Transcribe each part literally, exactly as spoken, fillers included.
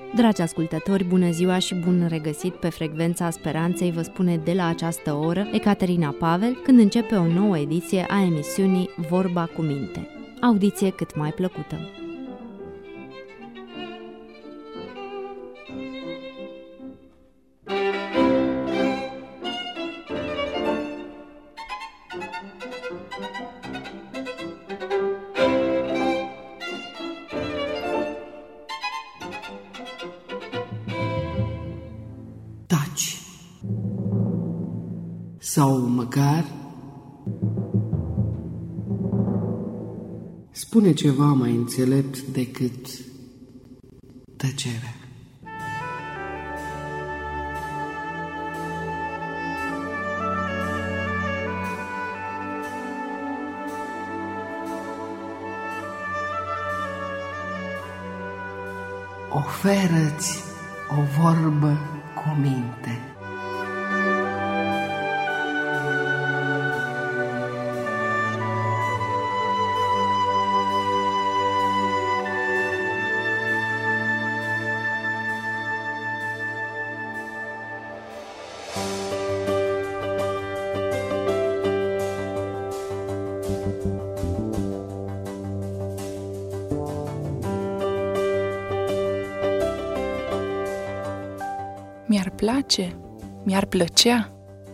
Dragi ascultători, bună ziua și bun regăsit pe Frecvența Speranței, vă spune de la această oră Ecaterina Pavel, când începe o nouă ediție a emisiunii Vorba cu minte. Audiție cât mai plăcută! Taci. Sau măcar spune ceva mai înțelept decât tăcerea. Oferă-ți o vorbă cu minte. Mi-ar place, mi-ar plăcea.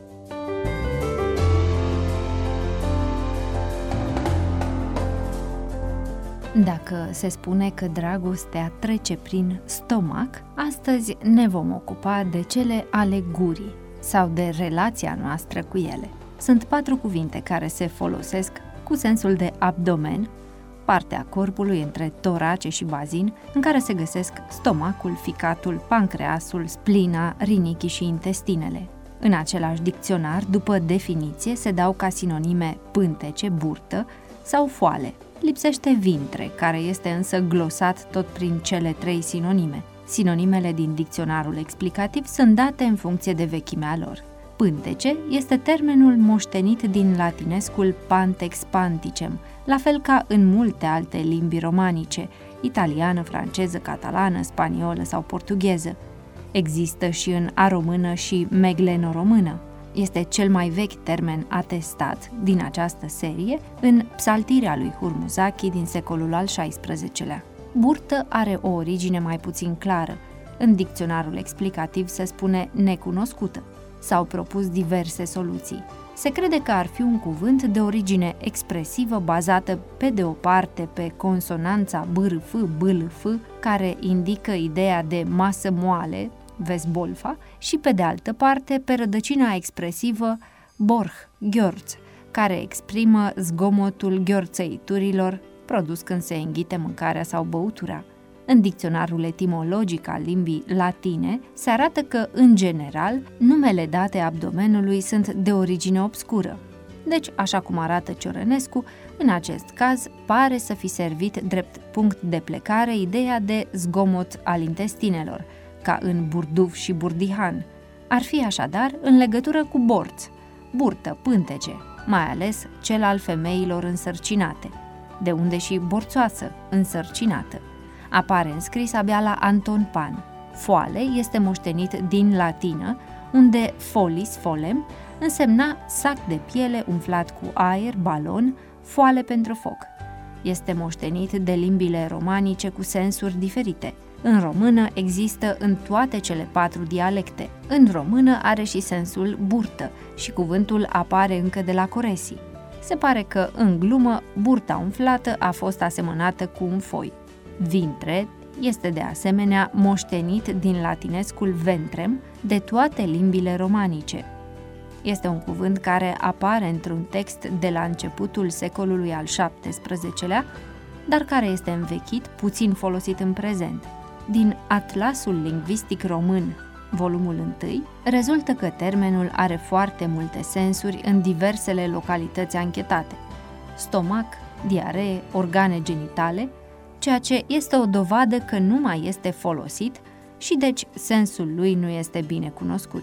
Dacă se spune că dragostea trece prin stomac, astăzi ne vom ocupa de cele ale gurii sau de relația noastră cu ele. Sunt patru cuvinte care se folosesc cu sensul de abdomen, partea corpului între torace și bazin, în care se găsesc stomacul, ficatul, pancreasul, splina, rinichii și intestinele. În același dicționar, după definiție, se dau ca sinonime pântece, burtă sau foale. Lipsește vintre, care este însă glosat tot prin cele trei sinonime. Sinonimele din dicționarul explicativ sunt date în funcție de vechimea lor. Pântece este termenul moștenit din latinescul pantex panticem, la fel ca în multe alte limbi romanice, italiană, franceză, catalană, spaniolă sau portugheză. Există și în aromână și meglenoromână. Este cel mai vechi termen atestat din această serie în Psaltirea lui Hurmuzaki din secolul al șaisprezecelea. Burtă are o origine mai puțin clară. În dicționarul explicativ se spune necunoscută. S-au propus diverse soluții. Se crede că ar fi un cuvânt de origine expresivă bazată pe de o parte pe consonanța bârf, bâlf, care indică ideea de masă moale, vezi bolfa, și pe de altă parte pe rădăcina expresivă borh, gheorț, care exprimă zgomotul gheorțăiturilor produs când se înghite mâncarea sau băutura. În dicționarul etimologic al limbii latine se arată că, în general, numele date abdomenului sunt de origine obscură. Deci, așa cum arată Ciorănescu, în acest caz pare să fi servit drept punct de plecare ideea de zgomot al intestinelor, ca în burduf și burdihan. Ar fi așadar în legătură cu borț, burtă, pântece, mai ales cel al femeilor însărcinate, de unde și borțoasă, însărcinată. Apare înscris abia la Anton Pan. Foale este moștenit din latină, unde folis, folem, însemna sac de piele umflat cu aer, balon, foale pentru foc. Este moștenit de limbile romanice cu sensuri diferite. În română există în toate cele patru dialecte. În română are și sensul burtă și cuvântul apare încă de la Coresii. Se pare că, în glumă, burta umflată a fost asemănată cu un foi. Vintre este de asemenea moștenit din latinescul ventrem de toate limbile romanice. Este un cuvânt care apare într-un text de la începutul secolului al șaptesprezecelea, dar care este învechit, puțin folosit în prezent. Din Atlasul Lingvistic Român, volumul unu, rezultă că termenul are foarte multe sensuri în diversele localități anchetate: stomac, diaree, organe genitale, ceea ce este o dovadă că nu mai este folosit și deci sensul lui nu este bine cunoscut.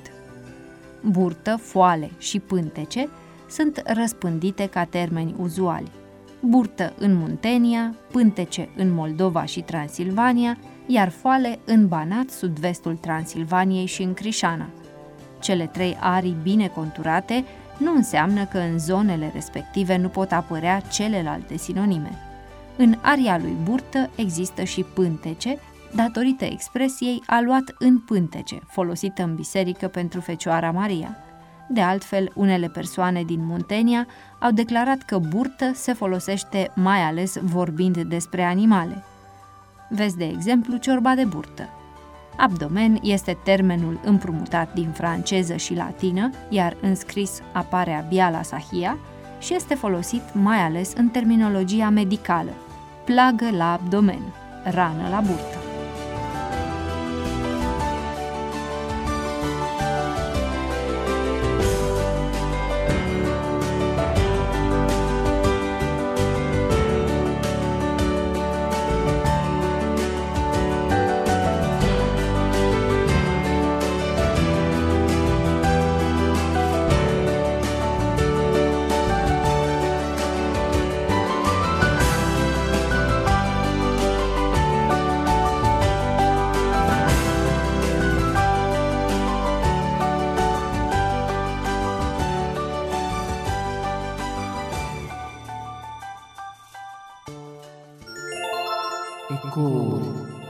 Burtă, foale și pântece sunt răspândite ca termeni uzuali. Burtă în Muntenia, pântece în Moldova și Transilvania iar Foale în Banat, sud-vestul Transilvaniei și în Crișana. Cele trei arii bine conturate nu înseamnă că în zonele respective nu pot apărea celelalte sinonime. În aria lui Burtă există și pântece, datorită expresiei a luat în pântece, folosită în biserică pentru Fecioara Maria. De altfel, unele persoane din Muntenia au declarat că burtă se folosește mai ales vorbind despre animale. Vezi, de exemplu, ciorba de burtă. Abdomen este termenul împrumutat din franceză și latină, iar în scris apare abia la Sahia și este folosit mai ales în terminologia medicală. Plagă la abdomen, rană la burtă. Ecouri.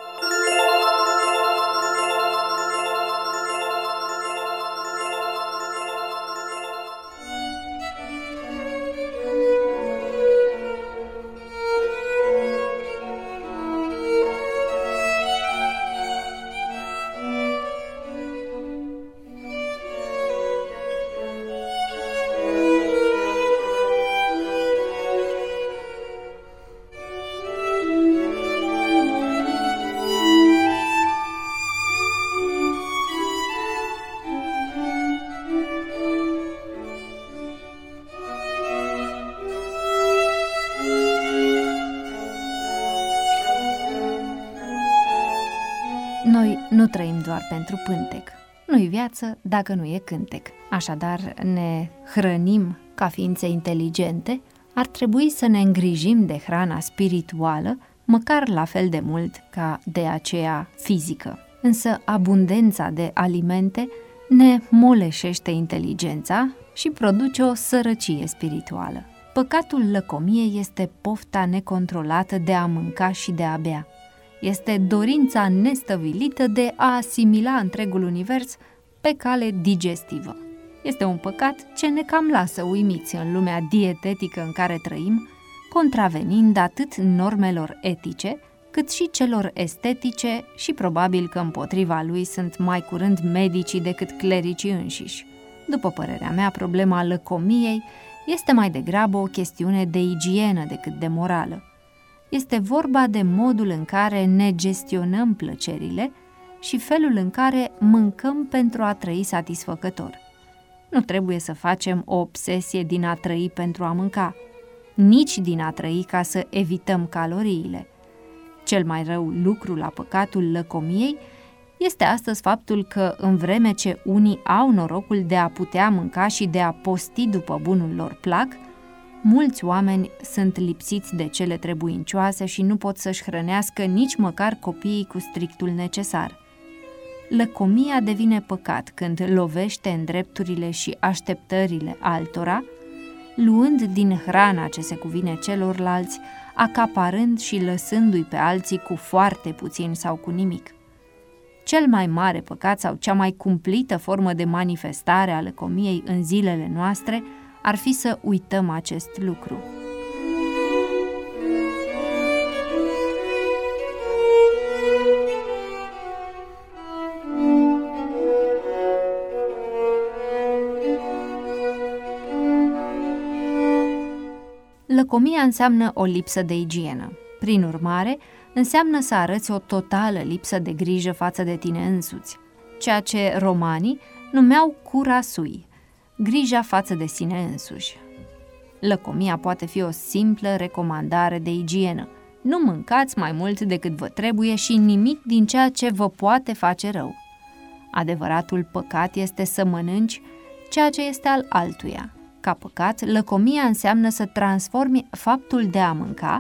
Noi nu trăim doar pentru pântec. Nu-i viață dacă nu e cântec. Așadar, ne hrănim ca ființe inteligente, ar trebui să ne îngrijim de hrana spirituală, măcar la fel de mult ca de aceea fizică. Însă abundența de alimente ne moleșește inteligența și produce o sărăcie spirituală. Păcatul lăcomiei este pofta necontrolată de a mânca și de a bea. Este dorința nestăvilită de a asimila întregul univers pe cale digestivă. Este un păcat ce ne cam lasă uimiți în lumea dietetică în care trăim, contravenind atât normelor etice, cât și celor estetice și probabil că împotriva lui sunt mai curând medicii decât clericii înșiși. După părerea mea, problema lăcomiei este mai degrabă o chestiune de igienă decât de morală. Este vorba de modul în care ne gestionăm plăcerile și felul în care mâncăm pentru a trăi satisfăcător. Nu trebuie să facem o obsesie din a trăi pentru a mânca, nici din a trăi ca să evităm caloriile. Cel mai rău lucru la păcatul lăcomiei este astăzi faptul că, în vreme ce unii au norocul de a putea mânca și de a posti după bunul lor plac, mulți oameni sunt lipsiți de cele trebuincioase și nu pot să-și hrănească nici măcar copiii cu strictul necesar. Lăcomia devine păcat când lovește în drepturile și așteptările altora, luând din hrana ce se cuvine celorlalți, acaparând și lăsându-i pe alții cu foarte puțin sau cu nimic. Cel mai mare păcat sau cea mai cumplită formă de manifestare a lăcomiei în zilele noastre ar fi să uităm acest lucru. Lăcomia înseamnă o lipsă de igienă. Prin urmare, înseamnă să arăți o totală lipsă de grijă față de tine însuți, ceea ce romanii numeau cura sui, grija față de sine însuși. Lăcomia poate fi o simplă recomandare de igienă. Nu mâncați mai mult decât vă trebuie și nimic din ceea ce vă poate face rău. Adevăratul păcat este să mănânci ceea ce este al altuia. Ca păcat, lăcomia înseamnă să transformi faptul de a mânca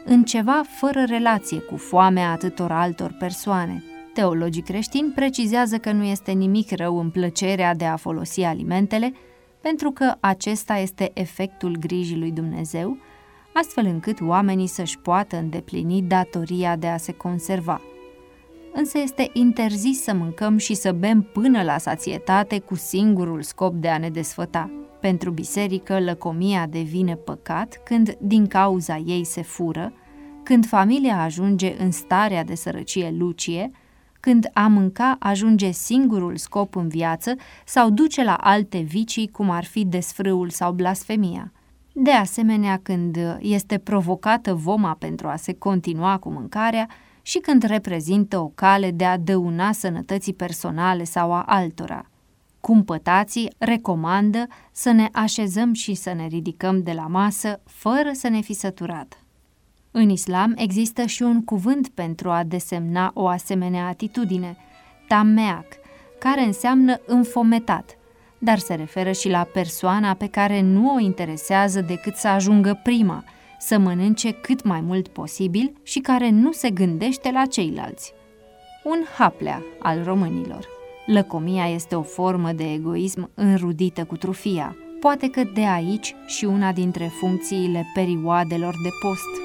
în ceva fără relație cu foamea atâtor altor persoane. Teologii creștini precizează că nu este nimic rău în plăcerea de a folosi alimentele, pentru că acesta este efectul grijii lui Dumnezeu, astfel încât oamenii să-și poată îndeplini datoria de a se conserva. Însă este interzis să mâncăm și să bem până la sațietate cu singurul scop de a ne desfăta. Pentru biserică, lăcomia devine păcat când din cauza ei se fură, când familia ajunge în starea de sărăcie lucie, când a mânca ajunge singurul scop în viață sau duce la alte vicii, cum ar fi desfrâul sau blasfemia. De asemenea, când este provocată voma pentru a se continua cu mâncarea și când reprezintă o cale de a dăuna sănătății personale sau a altora. Cumpătații recomandă să ne așezăm și să ne ridicăm de la masă fără să ne fi săturat. În islam există și un cuvânt pentru a desemna o asemenea atitudine, tameac, care înseamnă înfometat, dar se referă și la persoana pe care nu o interesează decât să ajungă prima, să mănânce cât mai mult posibil și care nu se gândește la ceilalți. Un haplea al românilor. Lăcomia este o formă de egoism înrudită cu trufia. Poate că de aici și una dintre funcțiile perioadelor de post.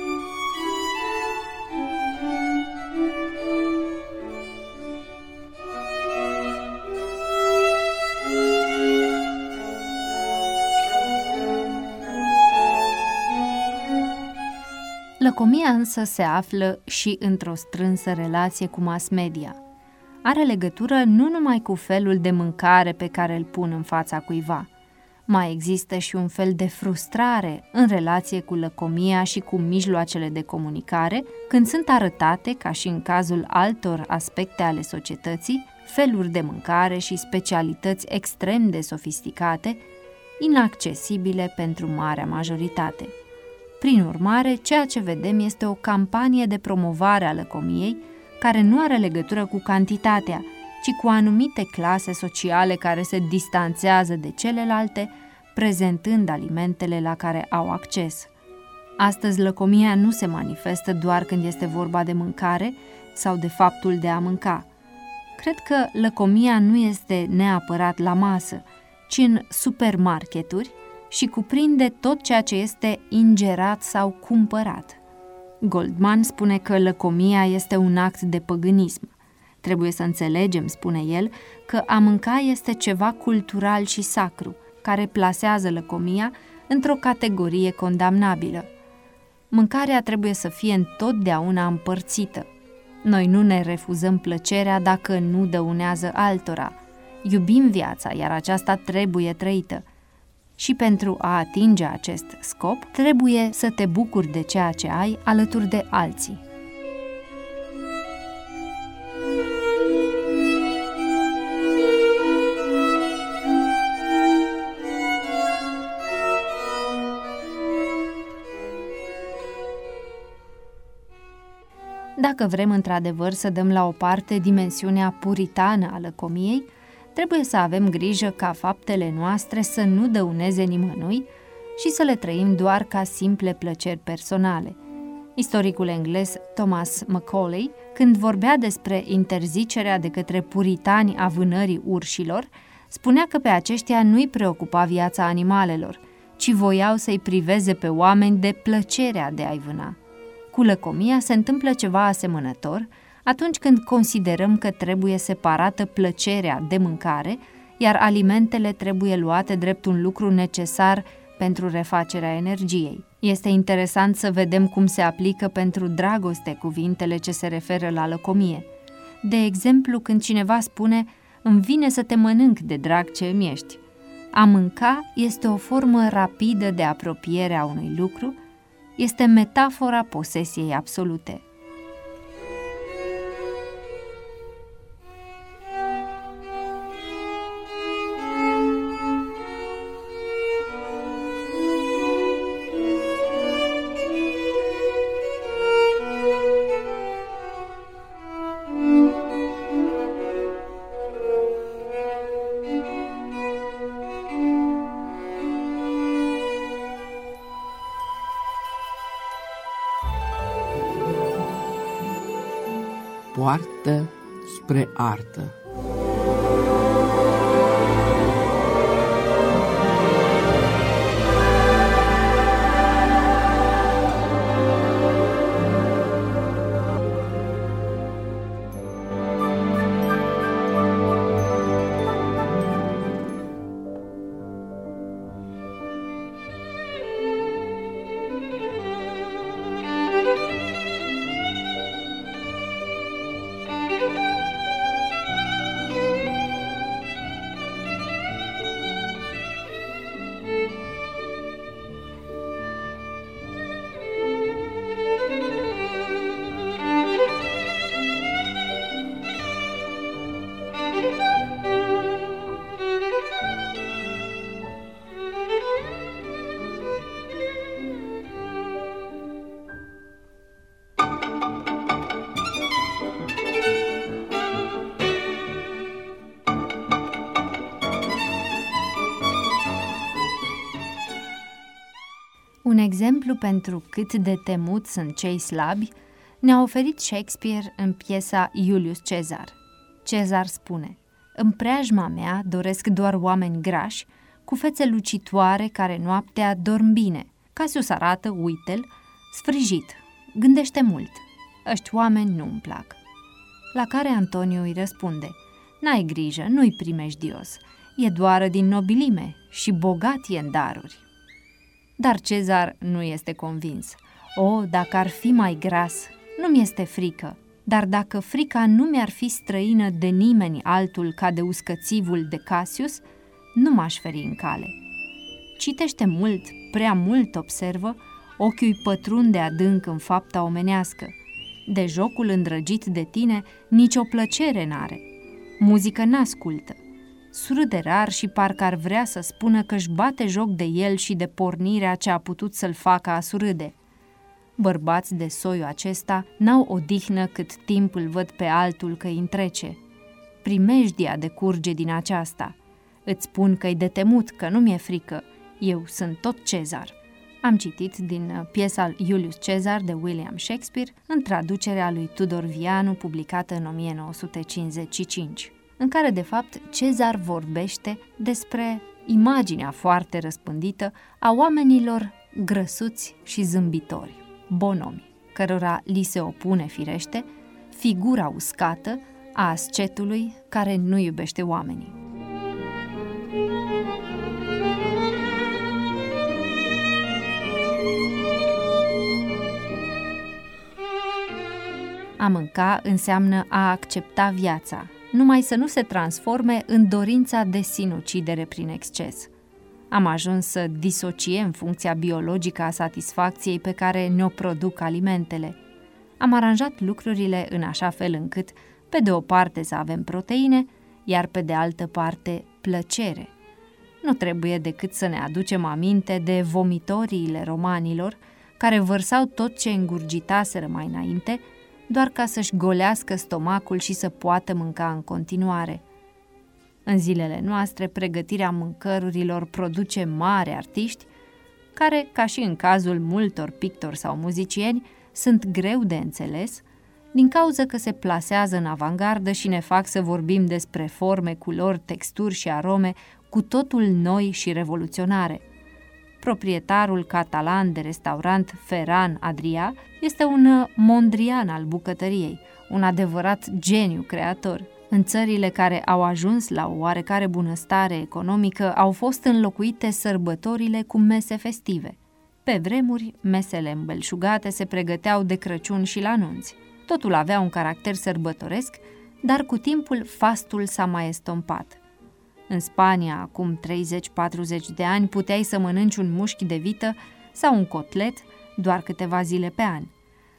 Lăcomia însă se află și într-o strânsă relație cu mass media. Are legătură nu numai cu felul de mâncare pe care îl pun în fața cuiva. Mai există și un fel de frustrare în relație cu lăcomia și cu mijloacele de comunicare, când sunt arătate, ca și în cazul altor aspecte ale societății, feluri de mâncare și specialități extrem de sofisticate, inaccesibile pentru marea majoritate. Prin urmare, ceea ce vedem este o campanie de promovare a lăcomiei, care nu are legătură cu cantitatea, ci cu anumite clase sociale care se distanțează de celelalte, prezentând alimentele la care au acces. Astăzi, lăcomia nu se manifestă doar când este vorba de mâncare sau de faptul de a mânca. Cred că lăcomia nu este neapărat la masă, ci în supermarketuri și cuprinde tot ceea ce este ingerat sau cumpărat. Goldman spune că lăcomia este un act de păgânism. Trebuie să înțelegem, spune el, că a mânca este ceva cultural și sacru, care plasează lăcomia într-o categorie condamnabilă. Mâncarea trebuie să fie întotdeauna împărțită. Noi nu ne refuzăm plăcerea dacă nu dăunează altora. Iubim viața, iar aceasta trebuie trăită. Și pentru a atinge acest scop, trebuie să te bucuri de ceea ce ai alături de alții. Dacă vrem într-adevăr să dăm la o parte dimensiunea puritană a lăcomiei, trebuie să avem grijă ca faptele noastre să nu dăuneze nimănui și să le trăim doar ca simple plăceri personale. Istoricul englez Thomas Macaulay, când vorbea despre interzicerea de către puritani a vânării urșilor, spunea că pe aceștia nu-i preocupa viața animalelor, ci voiau să-i priveze pe oameni de plăcerea de a-i vâna. Cu lăcomia se întâmplă ceva asemănător atunci când considerăm că trebuie separată plăcerea de mâncare, iar alimentele trebuie luate drept un lucru necesar pentru refacerea energiei. Este interesant să vedem cum se aplică pentru dragoste cuvintele ce se referă la lăcomie. De exemplu, când cineva spune, îmi vine să te mănânc de drag ce îmi ești. A mânca este o formă rapidă de apropiere a unui lucru, este metafora posesiei absolute. poartă spre artă. Un exemplu pentru cât de temut sunt cei slabi ne-a oferit Shakespeare în piesa Iulius Cezar. Cezar spune: „În preajma mea doresc doar oameni grași, cu fețe lucitoare care noaptea dorm bine. Cassius arată, uite-l, sfârjit, gândește mult. Ăști oameni nu-mi plac.” La care Antonio îi răspunde: „N-ai grijă, nu-i primejdios, e doar din nobilime și bogat e în daruri.” Dar Cezar nu este convins. „O, dacă ar fi mai gras, nu-mi este frică, dar dacă frica nu mi-ar fi străină de nimeni altul ca de uscățivul de Cassius, nu m-aș feri în cale. Citește mult, prea mult observă, ochiul pătrunde adânc în fapta omenească. De jocul îndrăgit de tine nicio plăcere n-are. Muzică n-ascultă. Surâde rar și parcă ar vrea să spună că-și bate joc de el și de pornirea ce a putut să-l facă a surâde. Bărbați de soiul acesta n-au odihnă cât timp îl văd pe altul că îi întrece. Primejdia decurge din aceasta. Îți spun că-i de temut, că nu mi-e frică. Eu sunt tot Cezar.” Am citit din piesa Iulius Cezar de William Shakespeare, în traducerea lui Tudor Vianu, publicată în o mie nouă sute cincizeci și cinci, în care, de fapt, Cezar vorbește despre imaginea foarte răspândită a oamenilor grăsuți și zâmbitori, bonomi, cărora li se opune, firește, figura uscată a ascetului care nu iubește oamenii. A mânca înseamnă a accepta viața, numai să nu se transforme în dorința de sinucidere prin exces. Am ajuns să disociem funcția biologică a satisfacției pe care ne-o produc alimentele. Am aranjat lucrurile în așa fel încât, pe de o parte să avem proteine, iar pe de altă parte plăcere. Nu trebuie decât să ne aducem aminte de vomitoriile romanilor, care vărsau tot ce îngurgitaseră mai înainte, doar ca să-și golească stomacul și să poată mânca în continuare. În zilele noastre, pregătirea mâncărurilor produce mari artiști, care, ca și în cazul multor pictori sau muzicieni, sunt greu de înțeles, din cauza că se plasează în avangardă și ne fac să vorbim despre forme, culori, texturi și arome cu totul noi și revoluționare. Proprietarul catalan de restaurant Ferran Adrià este un Mondrian al bucătăriei, un adevărat geniu creator. În țările care au ajuns la o oarecare bunăstare economică au fost înlocuite sărbătorile cu mese festive. Pe vremuri, mesele îmbelșugate se pregăteau de Crăciun și la nunți. Totul avea un caracter sărbătoresc, dar cu timpul fastul s-a mai estompat. În Spania, acum treizeci-patruzeci de ani, puteai să mănânci un mușchi de vită sau un cotlet doar câteva zile pe an.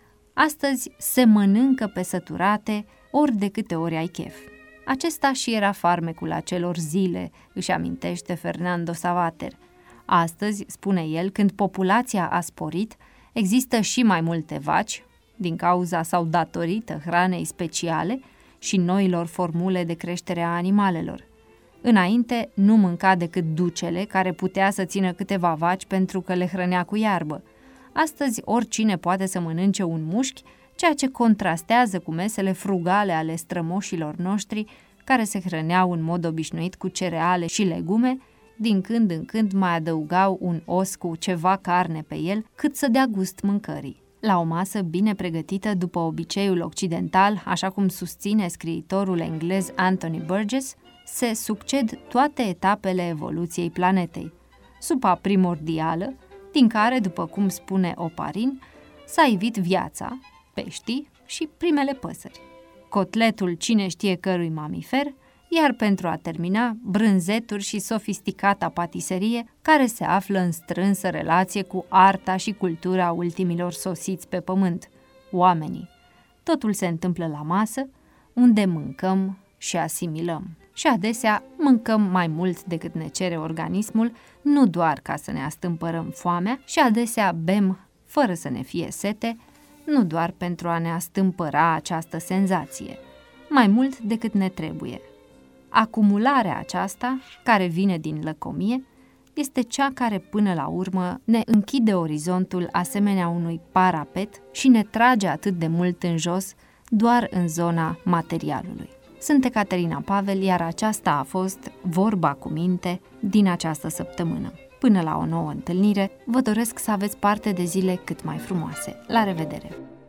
Astăzi se mănâncă pe săturate ori de câte ori ai chef. Acesta și era farmecul acelor zile, își amintește Fernando Savater. Astăzi, spune el, când populația a sporit, există și mai multe vaci, din cauza sau datorită hranei speciale și noilor formule de creștere a animalelor. Înainte nu mânca decât ducele, care putea să țină câteva vaci pentru că le hrănea cu iarbă. Astăzi oricine poate să mănânce un mușchi, ceea ce contrastează cu mesele frugale ale strămoșilor noștri, care se hrăneau în mod obișnuit cu cereale și legume, din când în când mai adăugau un os cu ceva carne pe el, cât să dea gust mâncării. La o masă bine pregătită după obiceiul occidental, așa cum susține scriitorul englez Anthony Burgess, se succed toate etapele evoluției planetei. Supa primordială, din care, după cum spune Oparin, s-a ivit viața, peștii și primele păsări. Cotletul cine știe cărui mamifer, iar pentru a termina, brânzeturi și sofisticata patiserie care se află în strânsă relație cu arta și cultura ultimilor sosiți pe pământ, oamenii. Totul se întâmplă la masă, unde mâncăm și asimilăm. Și adesea mâncăm mai mult decât ne cere organismul, nu doar ca să ne astâmpărăm foamea, și adesea bem fără să ne fie sete, nu doar pentru a ne astâmpăra această senzație, mai mult decât ne trebuie. Acumularea aceasta, care vine din lăcomie, este cea care până la urmă ne închide orizontul asemenea unui parapet și ne trage atât de mult în jos doar în zona materialului. Sunt Ecaterina Pavel, iar aceasta a fost Vorba cu minte din această săptămână. Până la o nouă întâlnire, vă doresc să aveți parte de zile cât mai frumoase. La revedere!